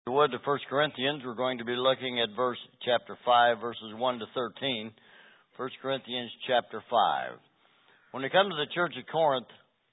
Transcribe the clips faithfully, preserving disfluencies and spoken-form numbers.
If you would, to First Corinthians, we're going to be looking at verse chapter five, verses one to thirteen. First Corinthians chapter five. When it comes to the church of Corinth,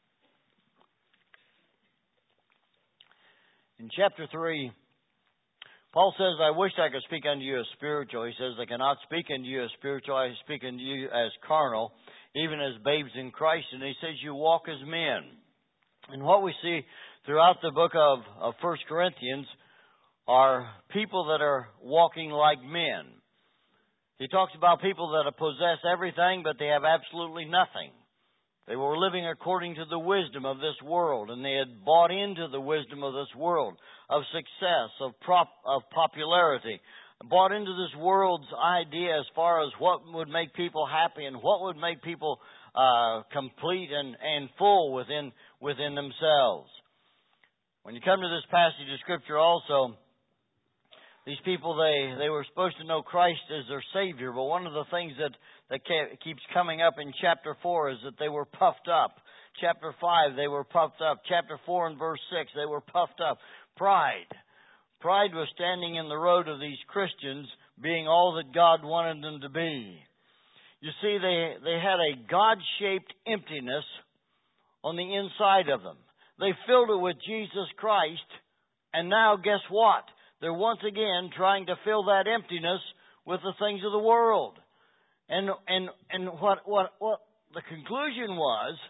in chapter three, Paul says, I wish I could speak unto you as spiritual. He says, I cannot speak unto you as spiritual. I speak unto you as carnal, even as babes in Christ. And he says, you walk as men. And what we see throughout the book of, of First Corinthians are people that are walking like men. He talks about people that possess everything, but they have absolutely nothing. They were living according to the wisdom of this world, and they had bought into the wisdom of this world, of success, of prop, of popularity, bought into this world's idea as far as what would make people happy and what would make people uh, complete and, and full within within themselves. When you come to this passage of Scripture also, these people, they, they were supposed to know Christ as their Savior, but one of the things that, that keeps coming up in chapter four is that they were puffed up. Chapter five, they were puffed up. Chapter four and verse six, they were puffed up. Pride. Pride was standing in the road of these Christians, being all that God wanted them to be. You see, they, they had a God-shaped emptiness on the inside of them. They filled it with Jesus Christ, and now guess what? They're once again trying to fill that emptiness with the things of the world. And and and what what what the conclusion was,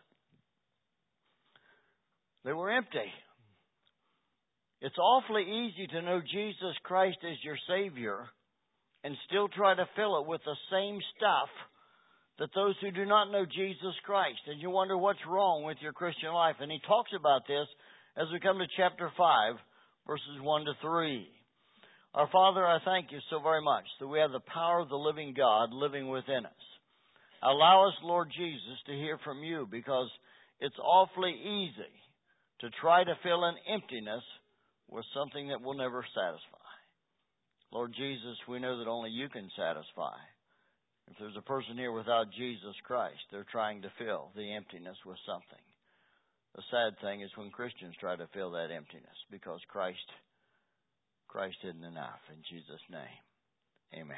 they were empty. It's awfully easy to know Jesus Christ as your Savior and still try to fill it with the same stuff that those who do not know Jesus Christ. And you wonder what's wrong with your Christian life. And he talks about this as we come to chapter five, verses one to three. Our Father, I thank you so very much that we have the power of the living God living within us. Allow us, Lord Jesus, to hear from you, because it's awfully easy to try to fill an emptiness with something that will never satisfy. Lord Jesus, we know that only you can satisfy. If there's a person here without Jesus Christ, they're trying to fill the emptiness with something. The sad thing is when Christians try to fill that emptiness, because Christ Christ isn't enough. In Jesus' name, amen.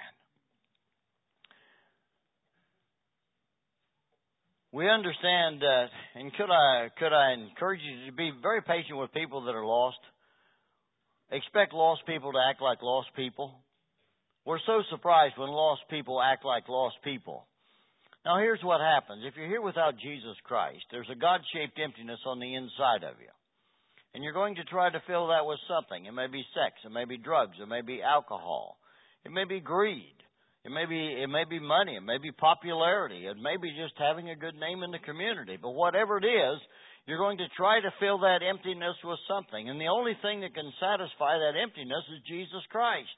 We understand that, and could I could I encourage you to be very patient with people that are lost? Expect lost people to act like lost people. We're so surprised when lost people act like lost people. Now here's what happens. If you're here without Jesus Christ, there's a God-shaped emptiness on the inside of you. And you're going to try to fill that with something. It may be sex. It may be drugs. It may be alcohol. It may be greed. It may be, it may be money. It may be popularity. It may be just having a good name in the community. But whatever it is, you're going to try to fill that emptiness with something. And the only thing that can satisfy that emptiness is Jesus Christ.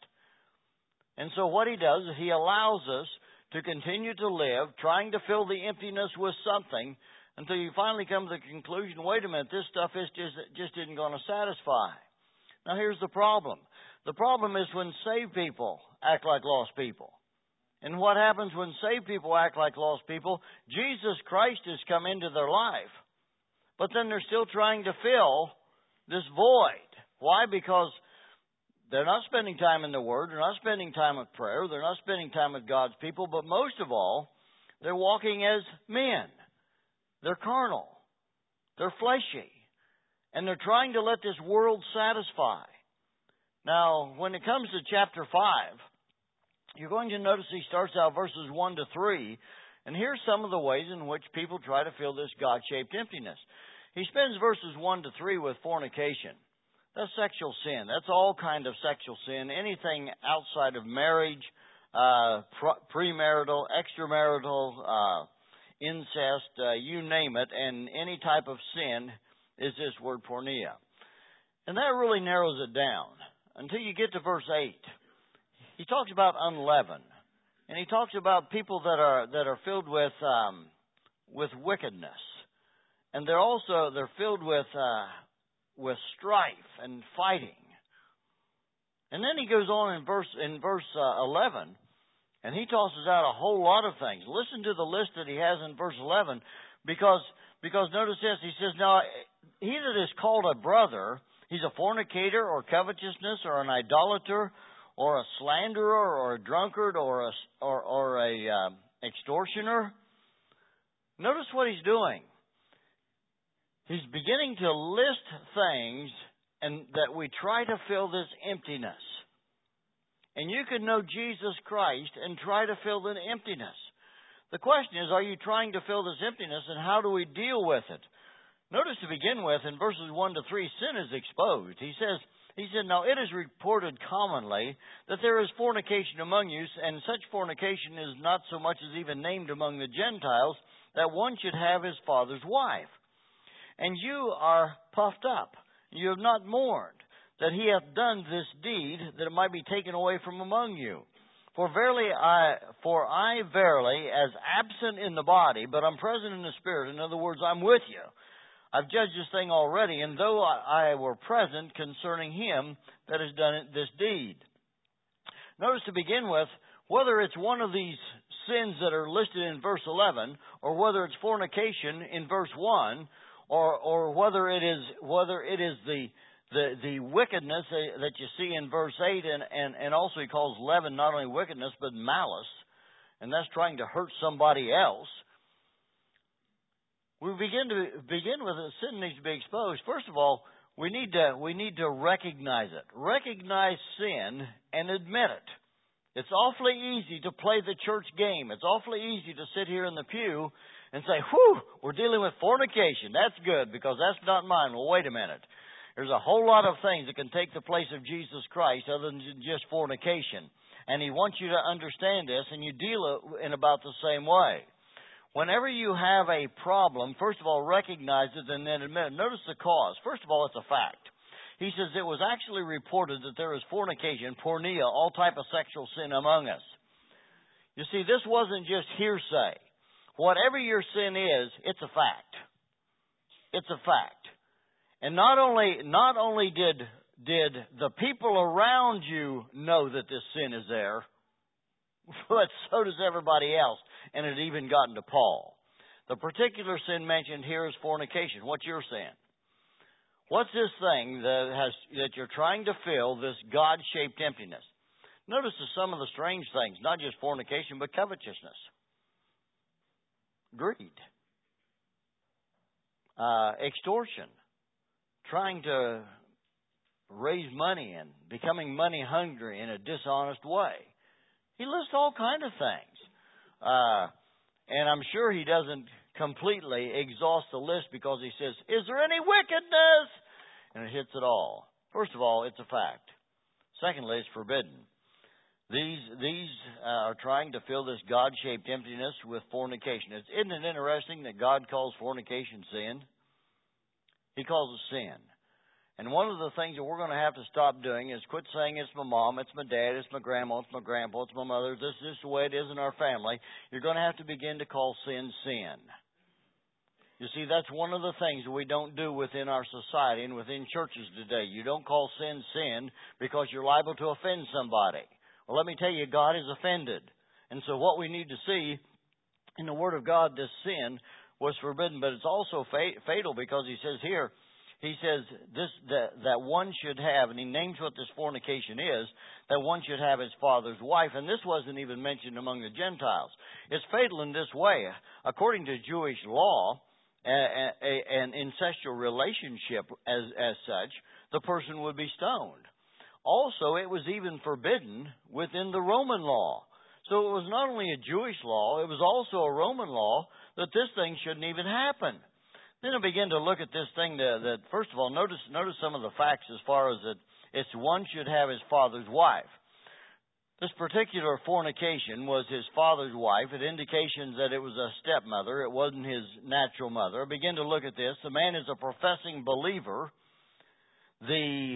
And so what he does is he allows us to continue to live, trying to fill the emptiness with something, until you finally come to the conclusion, wait a minute, this stuff is just, just isn't going to satisfy. Now here's the problem. The problem is when saved people act like lost people. And what happens when saved people act like lost people? Jesus Christ has come into their life. But then they're still trying to fill this void. Why? Because they're not spending time in the Word. They're not spending time with prayer. They're not spending time with God's people. But most of all, they're walking as men. They're carnal. They're fleshy. And they're trying to let this world satisfy. Now, when it comes to chapter five, you're going to notice he starts out verses one to three. And here's some of the ways in which people try to fill this God-shaped emptiness. He spends verses one to three with fornication. That's sexual sin. That's all kind of sexual sin. Anything outside of marriage, uh, premarital, extramarital, uh, incest, uh, you name it, and any type of sin is this word porneia. And that really narrows it down until you get to verse eight. He talks about unleavened, and he talks about people that are that are filled with um, with wickedness, and they're also they're filled with uh, with strife and fighting. And then he goes on in verse in verse uh, eleven. And he tosses out a whole lot of things. Listen to the list that he has in verse eleven, because because notice this. He says, now, he that is called a brother, He's a fornicator or covetousness or an idolater or a slanderer or a drunkard or a, or, or a uh, extortioner. Notice what he's doing. He's beginning to list things and that we try to fill this emptiness. And you can know Jesus Christ and try to fill the emptiness. The question is, are you trying to fill this emptiness, and how do we deal with it? Notice to begin with, in verses one to three, sin is exposed. He says, he said, Now it is reported commonly that there is fornication among you, and such fornication is not so much as even named among the Gentiles, that one should have his father's wife. And you are puffed up. You have not mourned that he hath done this deed, that it might be taken away from among you. For verily I, for I verily, as absent in the body, but I'm present in the spirit. In other words, I'm with you. I've judged this thing already, and though I, I were present concerning him that has done this deed. Notice to begin with, whether it's one of these sins that are listed in verse eleven, or whether it's fornication in verse one, or or whether it is whether it is the The, the wickedness that you see in verse eight, and, and, and also he calls leaven not only wickedness, but malice, and that's trying to hurt somebody else. We begin to begin with that sin needs to be exposed. First of all, we need to we need to recognize it. Recognize sin and admit it. It's awfully easy to play the church game. It's awfully easy to sit here in the pew and say, whew, we're dealing with fornication. That's good because that's not mine. Well, wait a minute. There's a whole lot of things that can take the place of Jesus Christ other than just fornication. And He wants you to understand this, and you deal in about the same way. Whenever you have a problem, first of all, recognize it and then admit it. Notice the cause. First of all, it's a fact. He says it was actually reported that there is fornication, porneia, all type of sexual sin among us. You see, this wasn't just hearsay. Whatever your sin is, it's a fact. It's a fact. And not only not only did did the people around you know that this sin is there, but so does everybody else. And it even gotten to Paul. The particular sin mentioned here is fornication. What's your sin? What's this thing that has that you're trying to fill, this God-shaped emptiness? Notice some of the strange things, not just fornication, but covetousness, greed, uh, extortion, trying to raise money and becoming money hungry in a dishonest way. He lists all kinds of things. Uh, and I'm sure he doesn't completely exhaust the list because he says, is there any wickedness? And it hits it all. First of all, it's a fact. Secondly, it's forbidden. These these uh, are trying to fill this God-shaped emptiness with fornication. It's, isn't it interesting that God calls fornication sin? He calls it sin. And one of the things that we're going to have to stop doing is quit saying it's my mom, it's my dad, it's my grandma, it's my grandpa, it's my mother, this is the way it is in our family. You're going to have to begin to call sin, sin. You see, that's one of the things that we don't do within our society and within churches today. You don't call sin, sin because you're liable to offend somebody. Well, let me tell you, God is offended. And so what we need to see in the Word of God, this sin was forbidden, but it's also fatal because he says here, he says this that, that one should have, and he names what this fornication is, that one should have his father's wife. And this wasn't even mentioned among the Gentiles. It's fatal in this way. According to Jewish law, a, a, an incestual relationship as, as such, the person would be stoned. Also, it was even forbidden within the Roman law. So it was not only a Jewish law, it was also a Roman law that this thing shouldn't even happen. Then I begin to look at this thing that, that first of all, notice notice some of the facts as far as that it's one should have his father's wife. This particular fornication was his father's wife. It indications that it was a stepmother. It wasn't his natural mother. I begin to look at this. The man is a professing believer. The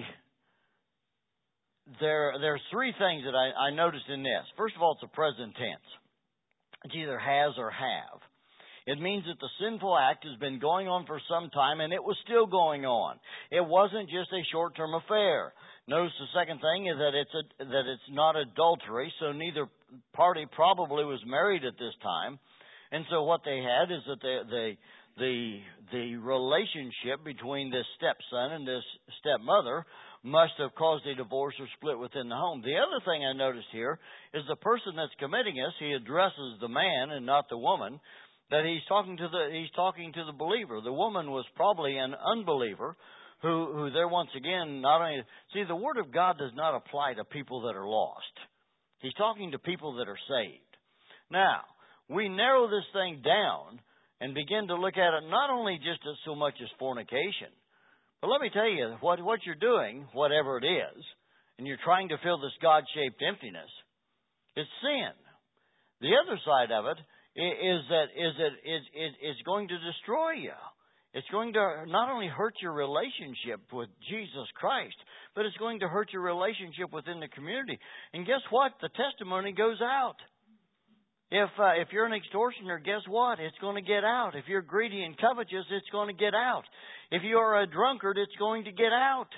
there there's three things that I, I noticed in this. First of all, it's a present tense. It's either has or have. It means that the sinful act has been going on for some time, and it was still going on. It wasn't just a short-term affair. Notice the second thing is that it's a, that it's not adultery, so neither party probably was married at this time. And so what they had is that they, they the the relationship between this stepson and this stepmother must have caused a divorce or split within the home. The other thing I noticed here is the person that's committing this, he addresses the man and not the woman, that he's talking to the he's talking to the believer. The woman was probably an unbeliever who who there once again not only see the Word of God does not apply to people that are lost. He's talking to people that are saved. Now, we narrow this thing down and begin to look at it not only just as so much as fornication, but let me tell you, what, what you're doing, whatever it is, and you're trying to fill this God-shaped emptiness, it's sin. The other side of it is that is that it, it, it's going to destroy you. It's going to not only hurt your relationship with Jesus Christ, but it's going to hurt your relationship within the community. And guess what? The testimony goes out. If uh, if you're an extortioner, guess what? It's going to get out. If you're greedy and covetous, it's going to get out. If you are a drunkard, it's going to get out.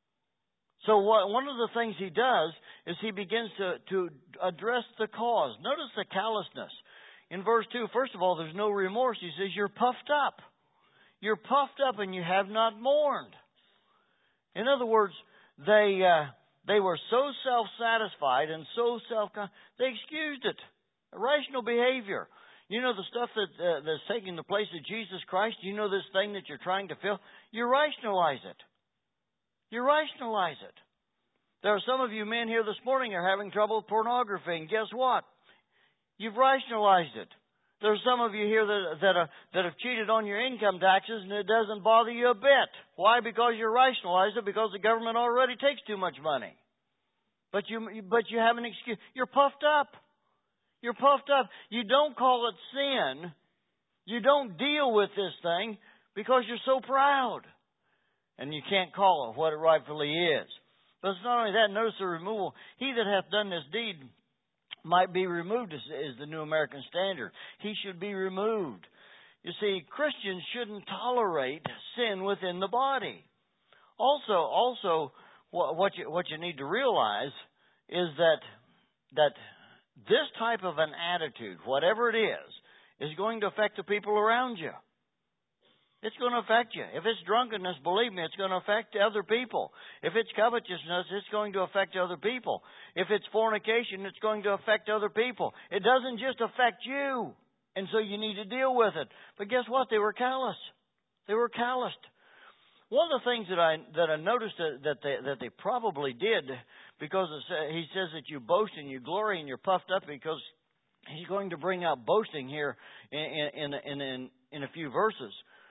So what, one of the things he does is he begins to, to address the cause. Notice the callousness. In verse two, first of all, there's no remorse. He says, you're puffed up. You're puffed up and you have not mourned. In other words, they uh, they were so self-satisfied and so self they excused it. Irrational behavior. You know the stuff that uh, that's taking the place of Jesus Christ? You know this thing that you're trying to fill? You rationalize it. You rationalize it. There are some of you men here this morning are having trouble with pornography, and guess what? You've rationalized it. There's some of you here that that, are, that have cheated on your income taxes, and it doesn't bother you a bit. Why? Because you rationalized it, because the government already takes too much money. But you but you have an excuse. You're puffed up. You're puffed up. You don't call it sin. You don't deal with this thing because you're so proud. And you can't call it what it rightfully is. But it's not only that. Notice the removal. He that hath done this deed might be removed, is, is the New American Standard. He should be removed. You see, Christians shouldn't tolerate sin within the body. Also, also, what you what you need to realize is that that this type of an attitude, whatever it is, is going to affect the people around you. It's going to affect you. If it's drunkenness, believe me, it's going to affect other people. If it's covetousness, it's going to affect other people. If it's fornication, it's going to affect other people. It doesn't just affect you. And so you need to deal with it. But guess what? They were callous. They were calloused. One of the things that I that I noticed that, that they that they probably did, because it's, he says that you boast and you glory and you're puffed up, because he's going to bring out boasting here in in in in, in a few verses.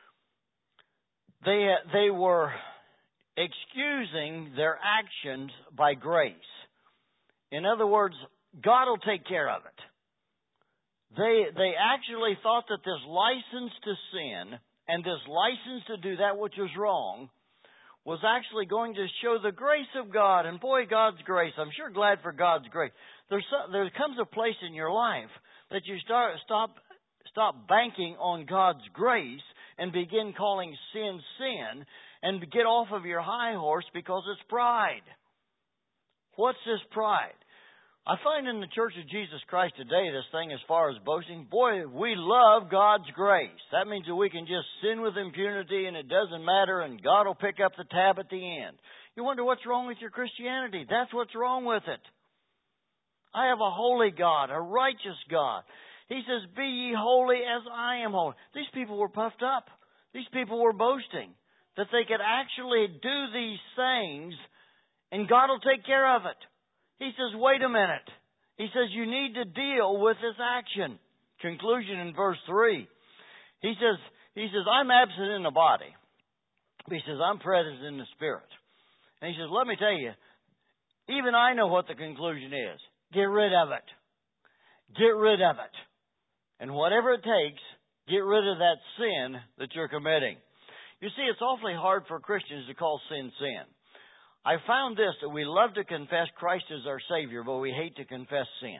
They they were excusing their actions by grace. In other words, God will take care of it. They they actually thought that this license to sin and this license to do that which was wrong was actually going to show the grace of God. And boy, God's grace. I'm sure glad for God's grace. There's so, there comes a place in your life that you start stop stop banking on God's grace and begin calling sin sin and get off of your high horse because it's pride. What's this pride? I find in the Church of Jesus Christ today, this thing as far as boasting, boy, we love God's grace. That means that we can just sin with impunity and it doesn't matter and God will pick up the tab at the end. You wonder what's wrong with your Christianity. That's what's wrong with it. I have a holy God, a righteous God. He says, be ye holy as I am holy. These people were puffed up. These people were boasting that they could actually do these things and God will take care of it. He says, wait a minute. He says, you need to deal with this action. Conclusion in verse three. He says, he says, I'm absent in the body. He says, I'm present in the spirit. And he says, let me tell you, even I know what the conclusion is. Get rid of it. Get rid of it. And whatever it takes, get rid of that sin that you're committing. You see, it's awfully hard for Christians to call sin sin. I found this, that we love to confess Christ as our Savior, but we hate to confess sin.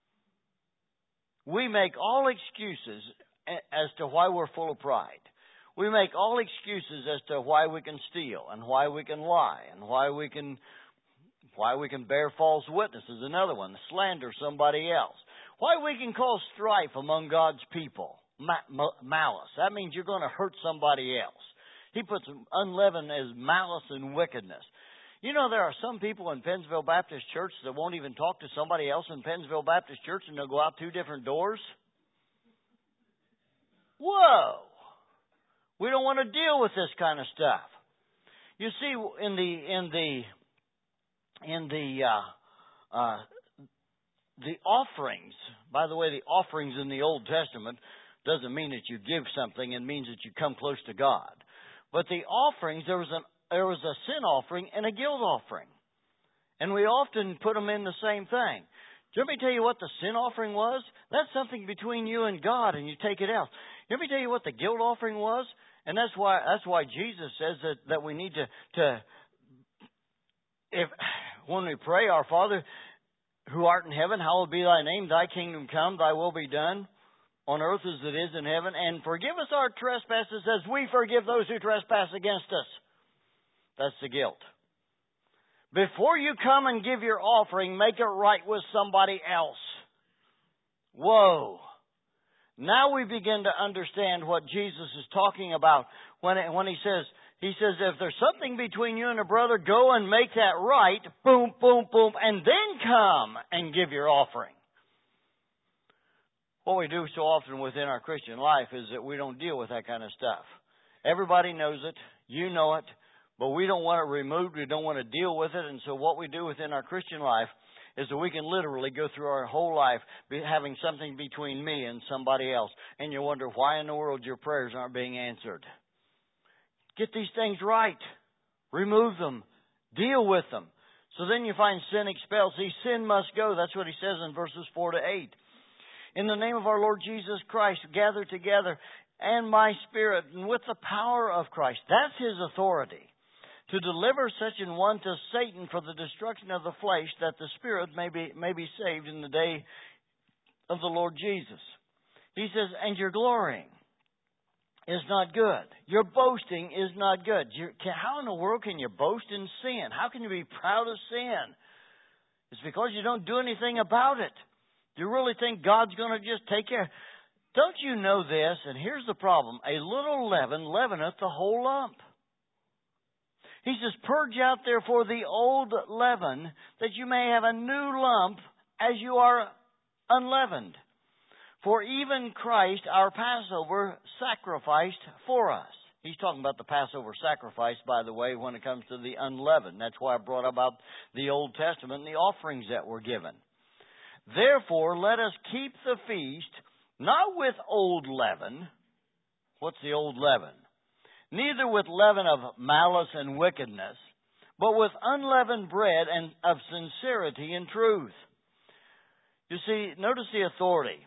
We make all excuses as to why we're full of pride. We make all excuses as to why we can steal and why we can lie and why we can why we can bear false witness is another one, slander somebody else. Why we can cause strife among God's people. malice. That means you're going to hurt somebody else. He puts unleavened as malice and wickedness. You know, there are some people in Pennsville Baptist Church that won't even talk to somebody else in Pennsville Baptist Church, and they'll go out two different doors. Whoa! We don't want to deal with this kind of stuff. You see, in the in the in the uh, uh, the offerings. By the way, the offerings in the Old Testament doesn't mean that you give something; it means that you come close to God. But the offerings, there was an there was a sin offering and a guilt offering, and we often put them in the same thing. Let me tell you what the sin offering was. That's something between you and God, and you take it out. Let me tell you what the guilt offering was, and that's why that's why Jesus says that, that we need to to if when we pray, Our Father who art in heaven, hallowed be thy name, thy kingdom come, thy will be done on earth as it is in heaven, and forgive us our trespasses as we forgive those who trespass against us. That's the guilt. Before you come and give your offering, make it right with somebody else. Whoa. Now we begin to understand what Jesus is talking about when when he says, he says, if there's something between you and a brother, go and make that right, boom, boom, boom, and then come and give your offering. What we do so often within our Christian life is that we don't deal with that kind of stuff. Everybody knows it. You know it. But we don't want it removed. We don't want to deal with it. And so what we do within our Christian life is that we can literally go through our whole life having something between me and somebody else. And you wonder why in the world your prayers aren't being answered. Get these things right. Remove them. Deal with them. So then you find sin expelled. See, sin must go. That's what he says in verses four to eight. In the name of our Lord Jesus Christ, gather together and my spirit, and with the power of Christ. That's his authority. To deliver such an one to Satan for the destruction of the flesh, that the spirit may be, may be saved in the day of the Lord Jesus. He says, and your glorying is not good. Your boasting is not good. You're, how in the world can you boast in sin? How can you be proud of sin? It's because you don't do anything about it. Do you really think God's going to just take care? Don't you know this? And here's the problem. A little leaven leaveneth the whole lump. He says, purge out therefore the old leaven, that you may have a new lump as you are unleavened. For even Christ, our Passover, sacrificed for us. He's talking about the Passover sacrifice, by the way, when it comes to the unleavened. That's why I brought about the Old Testament and the offerings that were given. Therefore, let us keep the feast, not with old leaven. What's the old leaven? Neither with leaven of malice and wickedness, but with unleavened bread and of sincerity and truth. You see, notice the authority.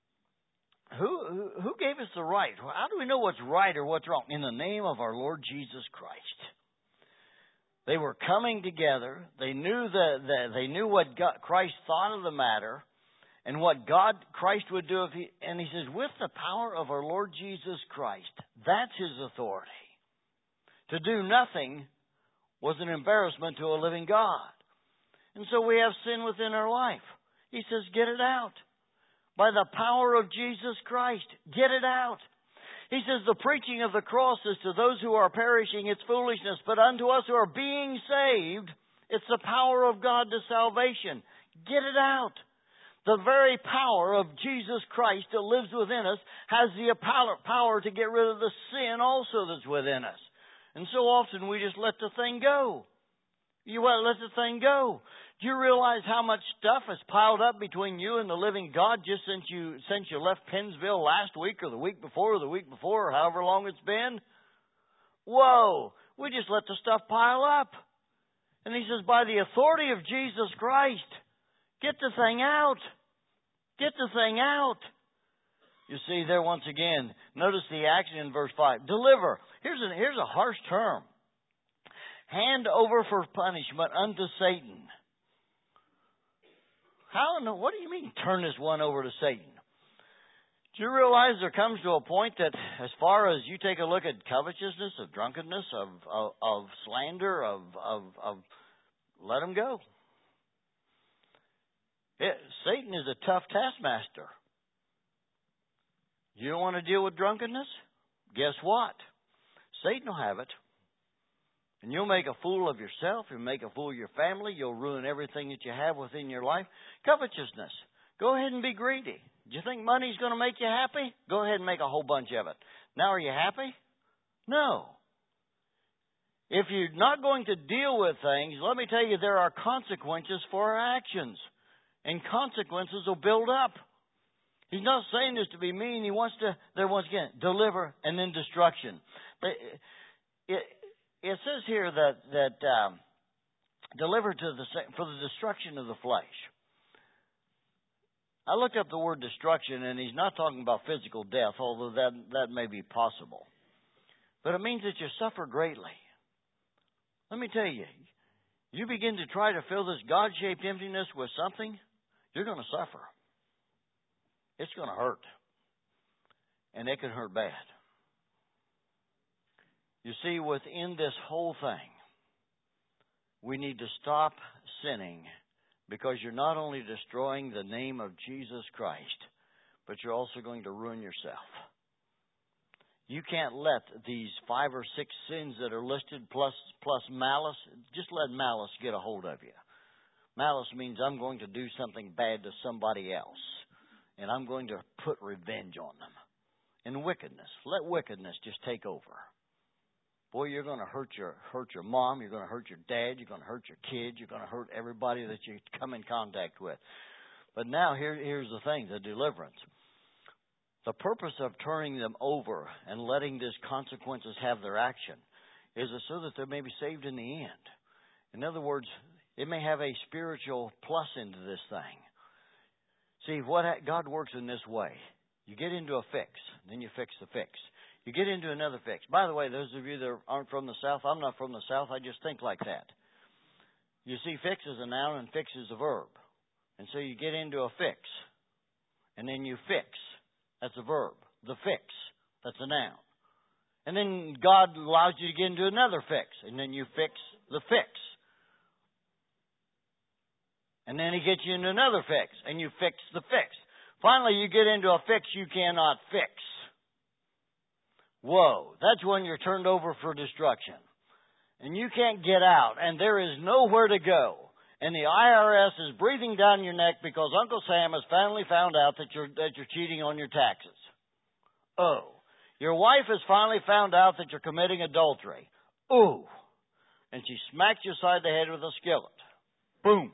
Who, who, who gave us the right? How do we know what's right or what's wrong? In the name of our Lord Jesus Christ. They were coming together. They knew the, the they knew what God, Christ thought of the matter, and what God Christ would do if he. And he says, with the power of our Lord Jesus Christ, that's his authority. To do nothing was an embarrassment to a living God, and so we have sin within our life. He says, get it out. By the power of Jesus Christ, get it out. He says the preaching of the cross is to those who are perishing, it's foolishness. But unto us who are being saved, it's the power of God to salvation. Get it out. The very power of Jesus Christ that lives within us has the power to get rid of the sin also that's within us. And so often we just let the thing go. You let the thing go. Do you realize how much stuff has piled up between you and the living God just since you since you left Pennsville last week or the week before or the week before or however long it's been? Whoa! We just let the stuff pile up. And he says, by the authority of Jesus Christ, get the thing out. Get the thing out. You see there once again, notice the action in verse five. Deliver. Here's a, here's a harsh term. Hand over for punishment unto Satan. How? No, what do you mean turn this one over to Satan? Do you realize there comes to a point that as far as you take a look at covetousness, of drunkenness, of of, of slander, of, of, of let them go. It, Satan is a tough taskmaster. You don't want to deal with drunkenness? Guess what? Satan will have it. And you'll make a fool of yourself. You'll make a fool of your family. You'll ruin everything that you have within your life. Covetousness. Go ahead and be greedy. Do you think money's going to make you happy? Go ahead and make a whole bunch of it. Now, are you happy? No. If you're not going to deal with things, let me tell you, there are consequences for our actions. And consequences will build up. He's not saying this to be mean. He wants to, there once again, deliver and then destruction. But it, it says here that, that um, deliver to the, for the destruction of the flesh. I looked up the word destruction, and he's not talking about physical death, although that, that may be possible. But it means that you suffer greatly. Let me tell you, you begin to try to fill this God-shaped emptiness with something, you're going to suffer. It's going to hurt. And it can hurt bad. You see, within this whole thing, we need to stop sinning, because you're not only destroying the name of Jesus Christ, but you're also going to ruin yourself. You can't let these five or six sins that are listed plus plus malice, just let malice get a hold of you. Malice means I'm going to do something bad to somebody else, and I'm going to put revenge on them. And wickedness, let wickedness just take over. Boy, you're going to hurt your hurt your mom, you're going to hurt your dad, you're going to hurt your kids, you're going to hurt everybody that you come in contact with. But now here, here's the thing, the deliverance. The purpose of turning them over and letting these consequences have their action is so that they may be saved in the end. In other words, it may have a spiritual plus into this thing. See, what God works in this way. You get into a fix, then you fix the fix. You get into another fix. By the way, those of you that aren't from the South, I'm not from the South, I just think like that. You see, fix is a noun and fix is a verb. And so you get into a fix, and then you fix. That's a verb. The fix, that's a noun. And then God allows you to get into another fix, and then you fix the fix. And then He gets you into another fix, and you fix the fix. Finally, you get into a fix you cannot fix. Whoa, that's when you're turned over for destruction. And you can't get out, and there is nowhere to go. And the I R S is breathing down your neck because Uncle Sam has finally found out that you're, that you're cheating on your taxes. Oh, your wife has finally found out that you're committing adultery. Ooh, and she smacks you side the head with a skillet. Boom.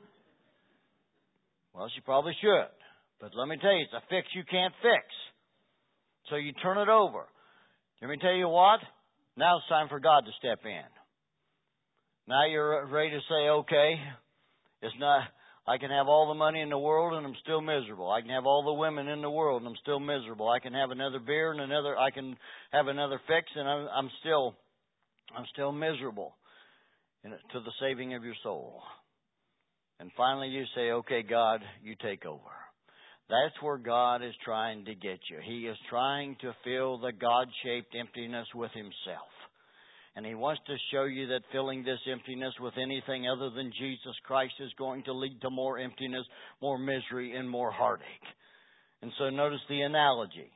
Well, she probably should. But let me tell you, it's a fix you can't fix. So you turn it over. Let me tell you what? Now it's time for God to step in. Now you're ready to say, okay, it's not, I can have all the money in the world and I'm still miserable. I can have all the women in the world and I'm still miserable. I can have another beer and another, I can have another fix and I'm, I'm still, I'm still miserable in, to the saving of your soul. And finally you say, okay, God, you take over. That's where God is trying to get you. He is trying to fill the God-shaped emptiness with Himself. And He wants to show you that filling this emptiness with anything other than Jesus Christ is going to lead to more emptiness, more misery, and more heartache. And so notice the analogy.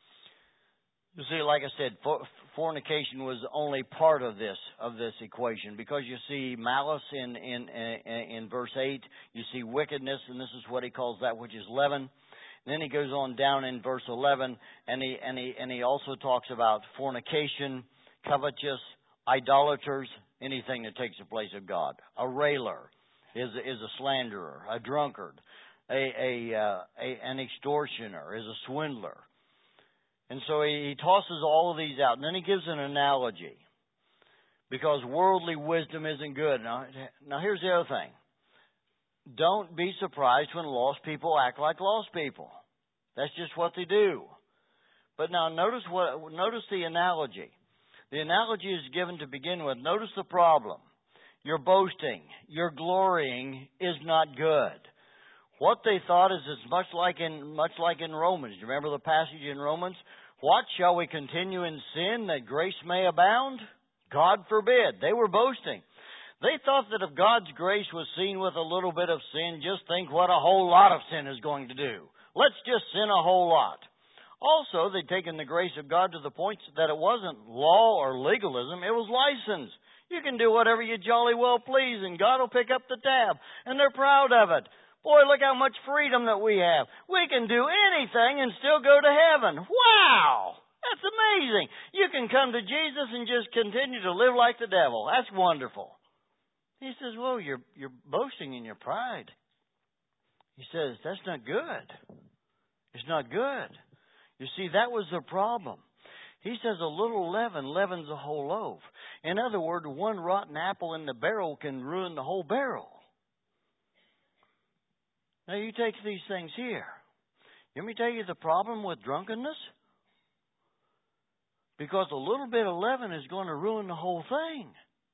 You see, like I said, fornication was only part of this of this equation, because you see malice in in in, in verse eight. You see wickedness, and this is what he calls that which is leaven. And then he goes on down in verse eleven, and he and he and he also talks about fornication, covetous, idolaters, anything that takes the place of God. A railer is is a slanderer, a drunkard, a a, uh, a an extortioner, is a swindler. And so he, he tosses all of these out. And then he gives an analogy, because worldly wisdom isn't good. Now, now here's the other thing. Don't be surprised when lost people act like lost people. That's just what they do. But now notice what notice the analogy. The analogy is given to begin with. Notice the problem. Your boasting, your glorying is not good. What they thought is as much like in much like in Romans. Do you remember the passage in Romans? What, shall we continue in sin that grace may abound? God forbid. They were boasting. They thought that if God's grace was seen with a little bit of sin, just think what a whole lot of sin is going to do. Let's just sin a whole lot. Also, they'd taken the grace of God to the point that it wasn't law or legalism, it was license. You can do whatever you jolly well please, and God will pick up the tab. And they're proud of it. Boy, look how much freedom that we have. We can do anything and still go to heaven. Wow! That's amazing. You can come to Jesus and just continue to live like the devil. That's wonderful. He says, well, you're, you're boasting in your pride. He says, that's not good. It's not good. You see, that was the problem. He says a little leaven leavens a whole loaf. In other words, one rotten apple in the barrel can ruin the whole barrel. Now, you take these things here. Let me tell you the problem with drunkenness. Because a little bit of leaven is going to ruin the whole thing.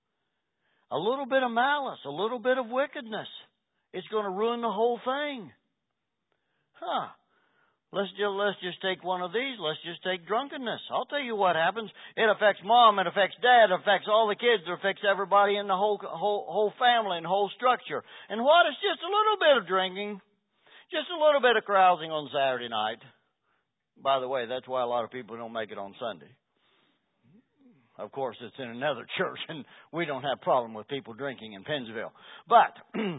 A little bit of malice, a little bit of wickedness, it's going to ruin the whole thing. Huh. Let's just, let's just take one of these. Let's just take drunkenness. I'll tell you what happens. It affects mom. It affects dad. It affects all the kids. It affects everybody in the whole, whole, whole family and whole structure. And what? It's just a little bit of drinking. Just a little bit of carousing on Saturday night. By the way, that's why a lot of people don't make it on Sunday. Of course, it's in another church, and we don't have a problem with people drinking in Pennsville. But,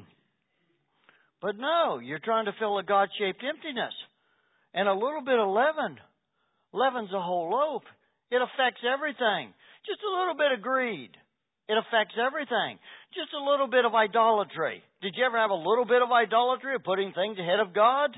but no, you're trying to fill a God-shaped emptiness. And a little bit of leaven leavens a whole loaf. It affects everything. Just a little bit of greed. It affects everything. Just a little bit of idolatry. Did you ever have a little bit of idolatry of putting things ahead of God?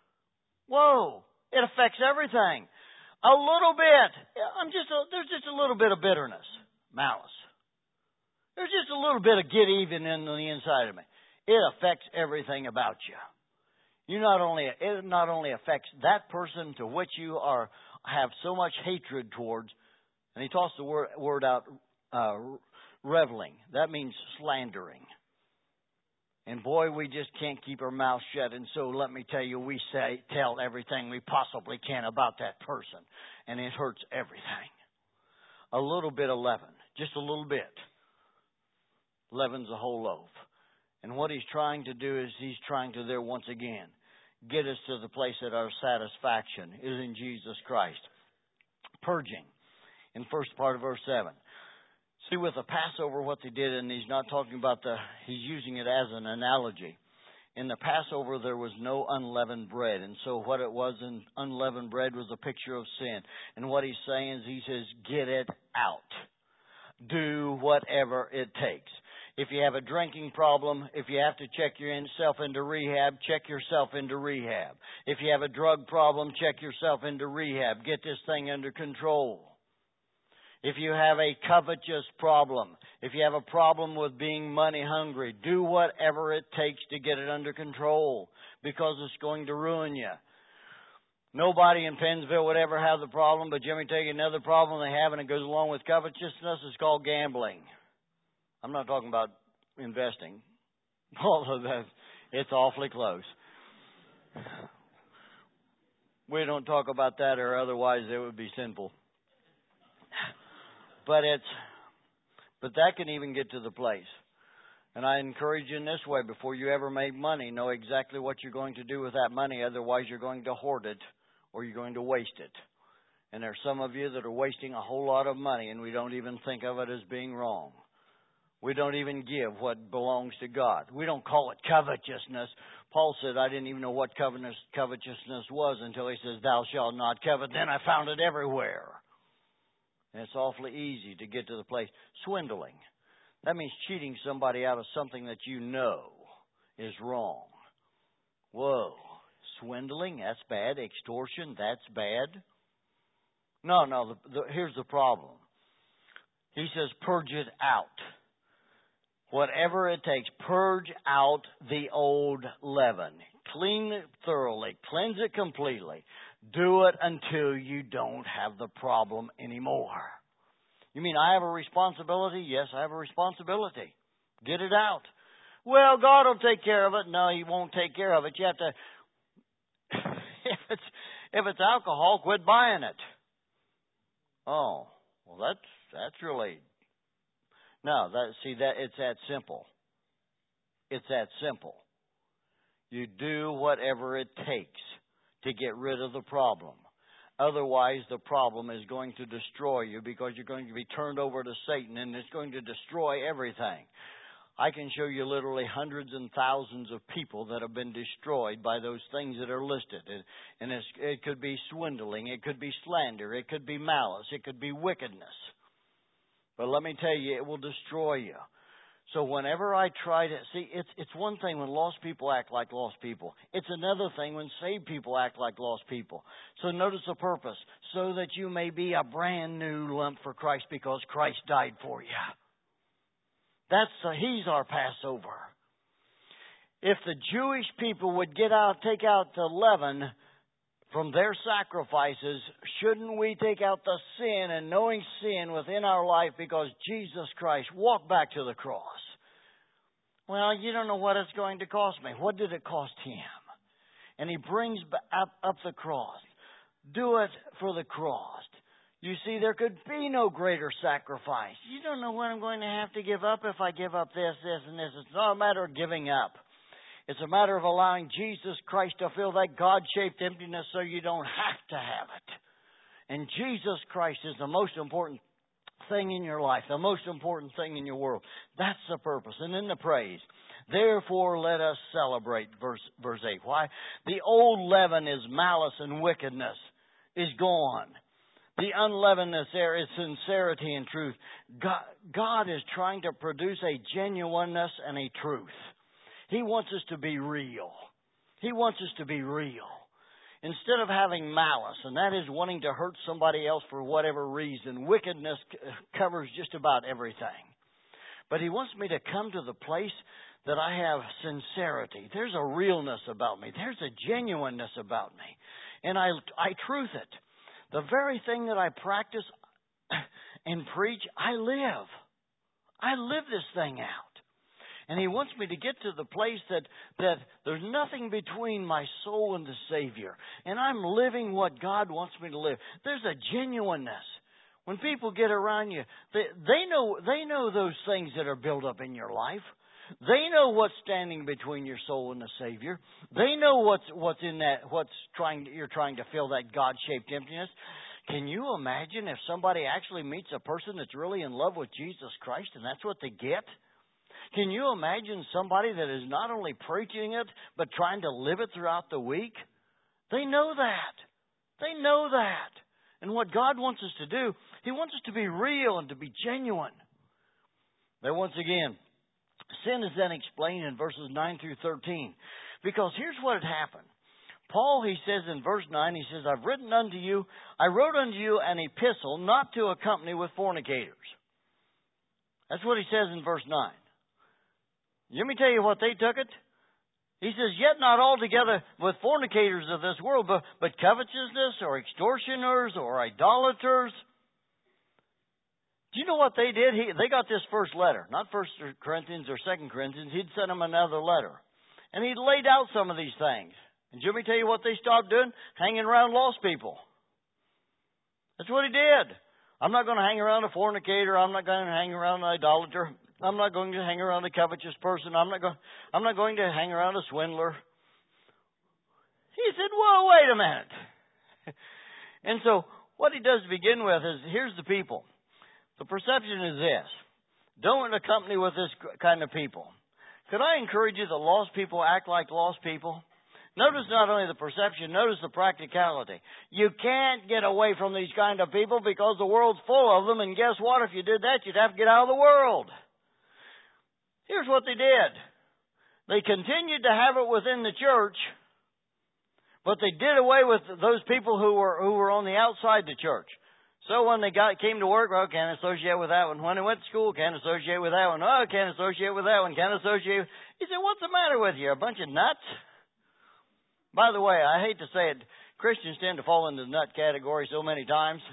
Whoa, it affects everything. A little bit. I'm just a, there's just a little bit of bitterness, malice. There's just a little bit of get even in the inside of me. It affects everything about you. You not only it not only affects that person to which you are have so much hatred towards, and he tossed the word, word out, uh, reveling. That means slandering. And boy, we just can't keep our mouth shut. And so let me tell you, we say tell everything we possibly can about that person, and it hurts everything. A little bit of leaven, just a little bit, leavens a whole loaf. And what he's trying to do is he's trying to there once again get us to the place that our satisfaction is in Jesus Christ. Purging in first part of verse seven. See, with the Passover, what they did, and he's not talking about the, he's using it as an analogy. In the Passover, there was no unleavened bread. And so what it was in unleavened bread was a picture of sin. And what he's saying is he says, get it out. Do whatever it takes. If you have a drinking problem, if you have to check yourself into rehab, check yourself into rehab. If you have a drug problem, check yourself into rehab. Get this thing under control. If you have a covetous problem, if you have a problem with being money hungry, do whatever it takes to get it under control because it's going to ruin you. Nobody in Pennsville would ever have the problem, but Jimmy, tell you another problem they have, and it goes along with covetousness, is called gambling. I'm not talking about investing, although that it's awfully close. We don't talk about that, or otherwise it would be sinful. But it's, but that can even get to the place. And I encourage you in this way, before you ever make money, know exactly what you're going to do with that money. Otherwise, you're going to hoard it or you're going to waste it. And there's some of you that are wasting a whole lot of money, and we don't even think of it as being wrong. We don't even give what belongs to God. We don't call it covetousness. Paul said, I didn't even know what covetousness was until he says, thou shalt not covet. Then I found it everywhere. And it's awfully easy to get to the place. Swindling. That means cheating somebody out of something that you know is wrong. Whoa. Swindling, that's bad. Extortion, that's bad. No, no, the, the, here's the problem. He says, purge it out. Whatever it takes, purge out the old leaven. Clean it thoroughly. Cleanse it completely. Do it until you don't have the problem anymore. You mean I have a responsibility? Yes, I have a responsibility. Get it out. Well, God will take care of it. No, He won't take care of it. You have to, if it's, if it's alcohol, quit buying it. Oh, well, that's, that's really, no, that, see, that, it's that simple. It's that simple. You do whatever it takes to get rid of the problem Otherwise, the problem is going to destroy you because you're going to be turned over to Satan and it's going to destroy everything. I can show you literally hundreds and thousands of people that have been destroyed by those things that are listed. And it's, it could be swindling, it could be slander, it could be malice, it could be wickedness. But let me tell you, it will destroy you. So whenever I try to, see, it's it's one thing when lost people act like lost people. It's another thing when saved people act like lost people. So notice the purpose, so that you may be a brand new lump for Christ because Christ died for you. That's uh, He's our Passover. If the Jewish people would get out, take out the leaven from their sacrifices, shouldn't we take out the sin and knowing sin within our life because Jesus Christ walked back to the cross? Well, you don't know what it's going to cost me. What did it cost Him? And He brings up, up the cross. Do it for the cross. You see, there could be no greater sacrifice. You don't know what I'm going to have to give up if I give up this, this, and this. It's not a matter of giving up. It's a matter of allowing Jesus Christ to fill that God-shaped emptiness so you don't have to have it. And Jesus Christ is the most important thing in your life, the most important thing in your world. That's the purpose. And then the praise. Therefore, let us celebrate, verse, verse eight. Why? The old leaven is malice and wickedness is gone. The unleavenedness there is sincerity and truth. God, God is trying to produce a genuineness and a truth. He wants us to be real. He wants us to be real. Instead of having malice, and that is wanting to hurt somebody else for whatever reason, wickedness covers just about everything. But He wants me to come to the place that I have sincerity. There's a realness about me. There's a genuineness about me. And I, I truth it. The very thing that I practice and preach, I live. I live this thing out. And He wants me to get to the place that, that there's nothing between my soul and the Savior. And I'm living what God wants me to live. There's a genuineness. When people get around you, they, they know they know those things that are built up in your life. They know what's standing between your soul and the Savior. They know what's what's in that what's trying you're trying to fill that God-shaped emptiness. Can you imagine if somebody actually meets a person that's really in love with Jesus Christ and that's what they get? Can you imagine somebody that is not only preaching it, but trying to live it throughout the week? They know that. They know that. And what God wants us to do, He wants us to be real and to be genuine. There once again, sin is then explained in verses nine through thirteen. Because here's what had happened. Paul, he says in verse nine, he says, I've written unto you, I wrote unto you an epistle not to accompany with fornicators. That's what he says in verse nine. Let me tell you what they took it. He says, yet not altogether with fornicators of this world, but, but covetousness or extortioners or idolaters. Do you know what they did? He, they got this first letter, not First Corinthians or Second Corinthians. He'd sent them another letter. And he'd laid out some of these things. And let me tell you what they stopped doing? Hanging around lost people. That's what he did. I'm not going to hang around a fornicator. I'm not going to hang around an idolater. I'm not going to hang around a covetous person. I'm not going, I'm not going to hang around a swindler. He said, whoa, wait a minute. And so what he does to begin with is, here's the people. The perception is this. Don't accompany with this kind of people. Could I encourage you that lost people act like lost people? Notice not only the perception, notice the practicality. You can't get away from these kind of people because the world's full of them. And guess what? If you did that, you'd have to get out of the world. Here's what they did. They continued to have it within the church, but they did away with those people who were who were on the outside the church. So when they got came to work, well, can't associate with that one. When they went to school, can't associate with that one. Oh, can't associate with that one. Can't associate. He said, what's the matter with you? A bunch of nuts? By the way, I hate to say it, Christians tend to fall into the nut category so many times.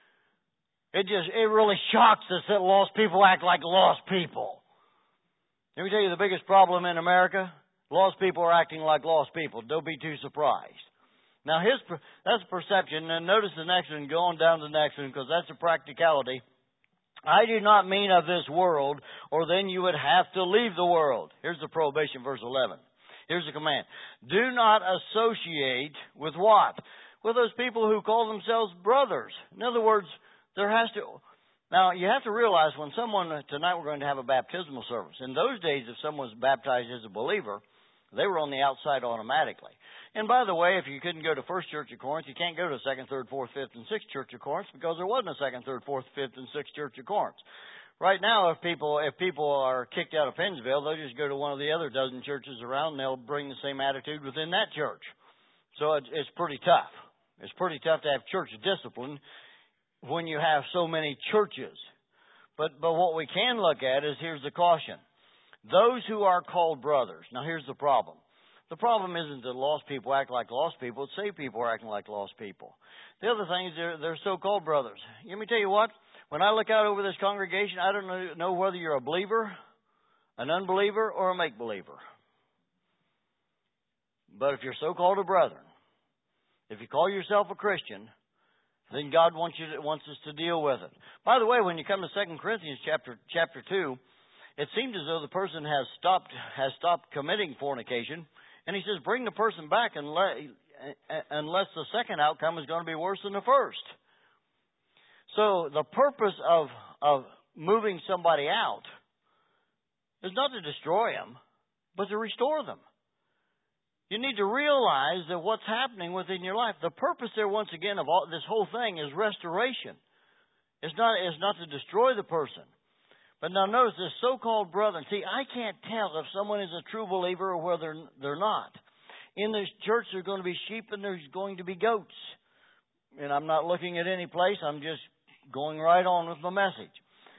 It just, it really shocks us that lost people act like lost people. Let me tell you the biggest problem in America. Lost people are acting like lost people. Don't be too surprised. Now, his that's perception. And notice the next one, go on down to the next one, because that's the practicality. I do not mean of this world, or then you would have to leave the world. Here's the prohibition, verse eleven. Here's the command. Do not associate with what? with those people who call themselves brothers. In other words, there has to... Now, you have to realize when someone... Tonight we're going to have a baptismal service. In those days, if someone was baptized as a believer, they were on the outside automatically. And by the way, if you couldn't go to First Church of Corinth, you can't go to Second, Third, Fourth, Fifth, and Sixth Church of Corinth because there wasn't a Second, Third, Fourth, Fifth, and Sixth Church of Corinth. Right now, if people if people are kicked out of Pennsville, they'll just go to one of the other dozen churches around, and they'll bring the same attitude within that church. So it's, it's pretty tough. It's pretty tough to have church discipline when you have so many churches. But but what we can look at is, here's the caution. Those who are called brothers. Now, here's the problem. The problem isn't that lost people act like lost people. It's saved people are acting like lost people. The other thing is they're, they're so-called brothers. Let me tell you what. When I look out over this congregation, I don't know, know whether you're a believer, an unbeliever, or a make-believer. But if you're so-called a brethren, if you call yourself a Christian, then God wants you to, wants us to deal with it. By the way, when you come to Second Corinthians chapter chapter two, it seems as though the person has stopped has stopped committing fornication. And he says, bring the person back unless, unless the second outcome is going to be worse than the first. So the purpose of, of moving somebody out is not to destroy them, but to restore them. You need to realize that what's happening within your life, the purpose there, once again, of all, this whole thing is restoration. It's not, it's not to destroy the person. But now notice this so-called brethren. See, I can't tell if someone is a true believer or whether they're not. In this church, there's going to be sheep and there's going to be goats. And I'm not looking at any place. I'm just going right on with my message.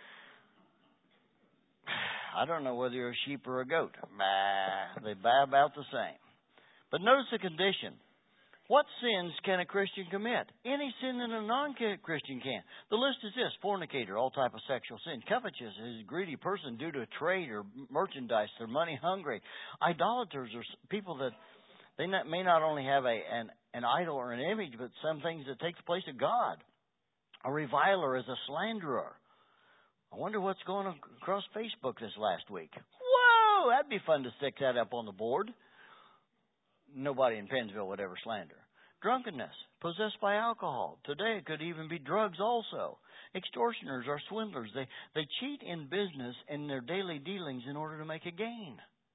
I don't know whether you're a sheep or a goat. Bah, they baa about the same. But notice the condition. What sins can a Christian commit? Any sin that a non-Christian can. The list is this: fornicator, all type of sexual sin; covetous is a greedy person due to trade or merchandise; they're money hungry. Idolaters are people that they not, may not only have a an, an idol or an image, but some things that take the place of God. A reviler is a slanderer. I wonder what's going across Facebook this last week. Whoa, that'd be fun to stick that up on the board. Nobody in Pennsville would ever slander. Drunkenness, possessed by alcohol. Today it could even be drugs also. Extortioners are swindlers. They, they cheat in business in their daily dealings in order to make a gain.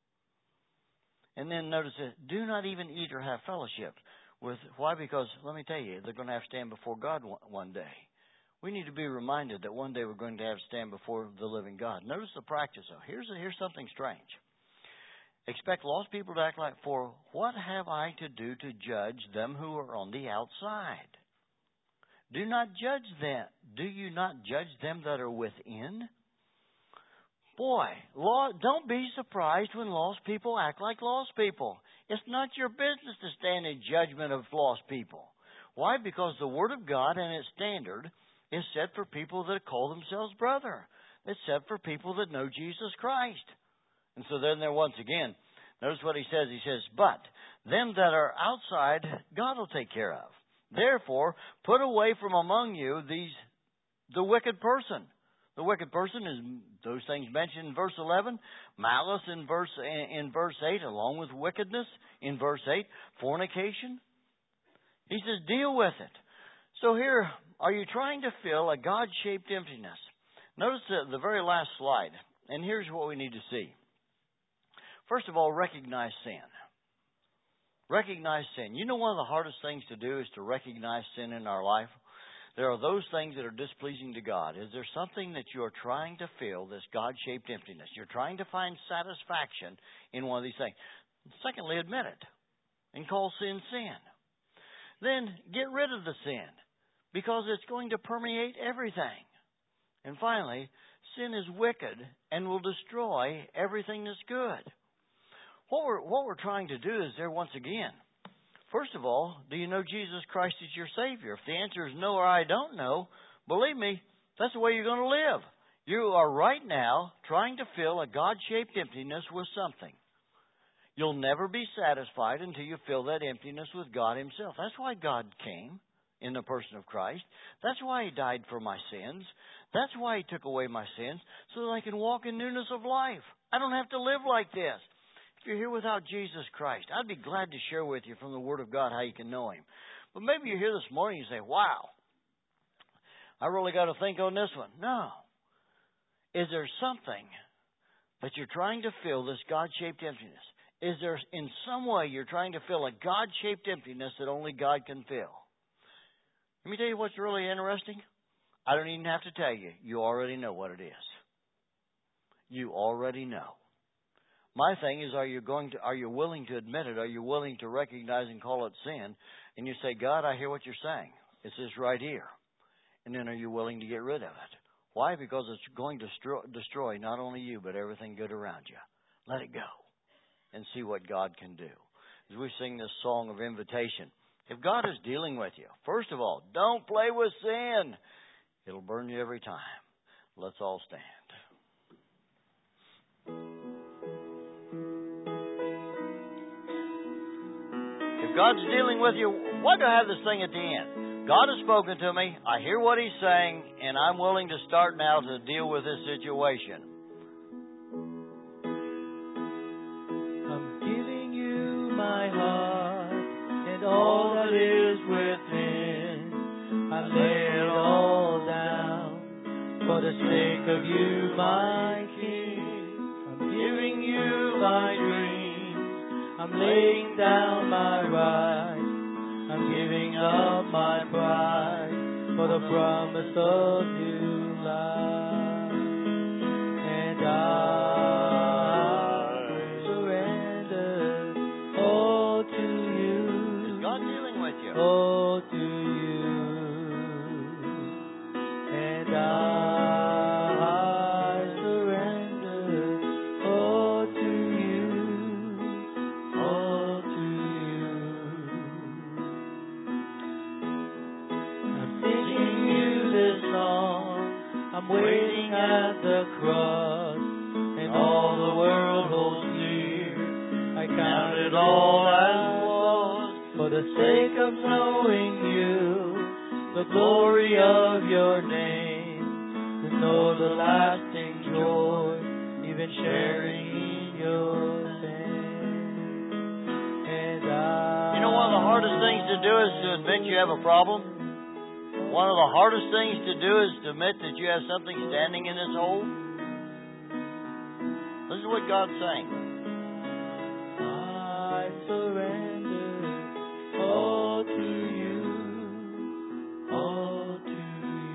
And then notice this: do not even eat or have fellowship with. Why? Because, let me tell you, they're going to have to stand before God one day. We need to be reminded that one day we're going to have to stand before the living God. Notice the practice, though. Here's, a, here's something strange. Expect lost people to act like, for what have I to do to judge them who are on the outside? Do not judge them. Do you not judge them that are within? Boy, law, don't be surprised when lost people act like lost people. It's not your business to stand in judgment of lost people. Why? Because the Word of God and its standard is set for people that call themselves brother. It's set for people that know Jesus Christ. And so then there once again, notice what he says. He says, but them that are outside, God will take care of. Therefore, put away from among you these the wicked person. The wicked person is those things mentioned in verse eleven, malice in verse in verse eight, along with wickedness in verse eight, fornication. He says, deal with it. So here, are you trying to fill a God-shaped emptiness? Notice the, the very last slide, and here's what we need to see. First of all, recognize sin. Recognize sin. You know one of the hardest things to do is to recognize sin in our life. There are those things that are displeasing to God. Is there something that you are trying to fill, this God-shaped emptiness? You're trying to find satisfaction in one of these things. Secondly, admit it and call sin sin. Then get rid of the sin because it's going to permeate everything. And finally, sin is wicked and will destroy everything that's good. What we're, what we're trying to do is there once again. First of all, do you know Jesus Christ is your Savior? If the answer is no or I don't know, believe me, that's the way you're going to live. You are right now trying to fill a God-shaped emptiness with something. You'll never be satisfied until you fill that emptiness with God Himself. That's why God came in the person of Christ. That's why He died for my sins. That's why He took away my sins, so that I can walk in newness of life. I don't have to live like this. If you're here without Jesus Christ, I'd be glad to share with you from the Word of God how you can know Him. But maybe you're here this morning and you say, wow, I really got to think on this one. No. Is there something that you're trying to fill, this God-shaped emptiness? Is there in some way you're trying to fill a God-shaped emptiness that only God can fill? Let me tell you what's really interesting. I don't even have to tell you. You already know what it is. You already know. My thing is, are you going to, are you willing to admit it? Are you willing to recognize and call it sin? And you say, God, I hear what you're saying. It's this right here. And then are you willing to get rid of it? Why? Because it's going to destroy, destroy not only you, but everything good around you. Let it go and see what God can do. As we sing this song of invitation, if God is dealing with you, first of all, don't play with sin. It'll burn you every time. Let's all stand. If God's dealing with you, why do I have this thing at the end? God has spoken to me. I hear what He's saying, and I'm willing to start now to deal with this situation. I'm giving you my heart and all that is within. I lay it all down for the sake of you, my King. I'm giving you my dreams. I'm laying down my rights. I'm giving up my pride for the promise of new life. And I surrender all to you. Is God dealing with you? All to you. And I surrender all to you. All to you. I'm singing you this song. I'm waiting at the cross, and all the world holds near. I count it all as lost for the sake of knowing you, the glory of your name, to know the lasting joy, even sharing in your pain. And I, You know, one of the hardest things to do is to admit you have a problem. One of the hardest things to do is to admit that you have something standing in this hole. This is what God's saying. I surrender all to you, all to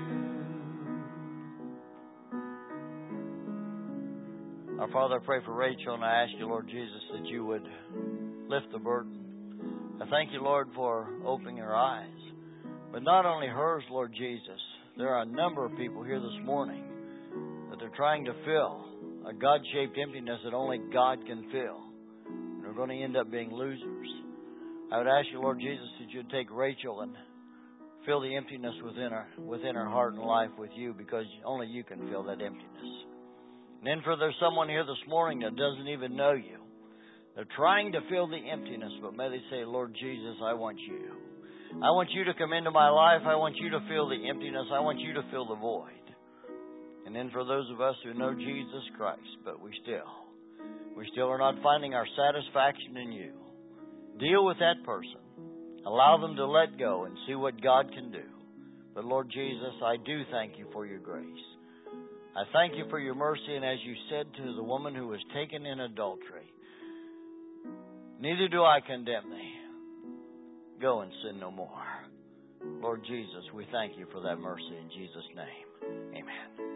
you. Our Father, I pray for Rachel, and I ask you, Lord Jesus, that you would lift the burden. I thank you, Lord, for opening her eyes. But not only hers, Lord Jesus. There are a number of people here this morning that they're trying to fill a God-shaped emptiness that only God can fill. And they're going to end up being losers. I would ask you, Lord Jesus, that you'd take Rachel and fill the emptiness within her, within her heart and life with you, because only you can fill that emptiness. And then for there's someone here this morning that doesn't even know you. They're trying to fill the emptiness, but may they say, Lord Jesus, I want you. I want you to come into my life. I want you to fill the emptiness. I want you to fill the void. And then for those of us who know Jesus Christ, but we still, we still are not finding our satisfaction in you, deal with that person. Allow them to let go and see what God can do. But Lord Jesus, I do thank you for your grace. I thank you for your mercy, and as you said to the woman who was taken in adultery, neither do I condemn thee. Go and sin no more. Lord Jesus, we thank you for that mercy in Jesus' name. Amen.